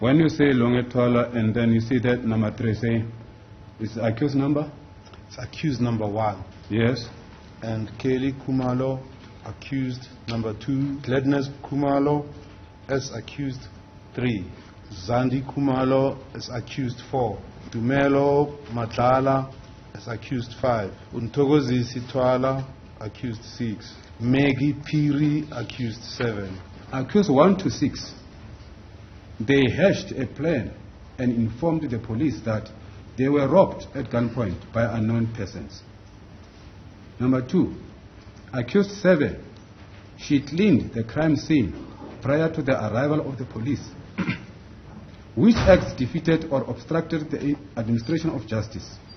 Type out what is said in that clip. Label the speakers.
Speaker 1: When you say Longetola and then you see that number 3, say, is the accused number?
Speaker 2: It's accused number 1.
Speaker 1: Yes.
Speaker 2: And Kelly Kumalo, accused number 2. Gladness Kumalo as accused 3. Zandi Kumalo as accused 4. Dumelo Matala as accused 5. Untogozi Sitwala accused 6. Maggie Piri accused 7.
Speaker 1: Accused 1 to 6. They hatched a plan and informed the police that they were robbed at gunpoint by unknown persons. Number 2, accused 7. She cleaned the crime scene prior to the arrival of the police. Which acts defeated or obstructed the administration of justice?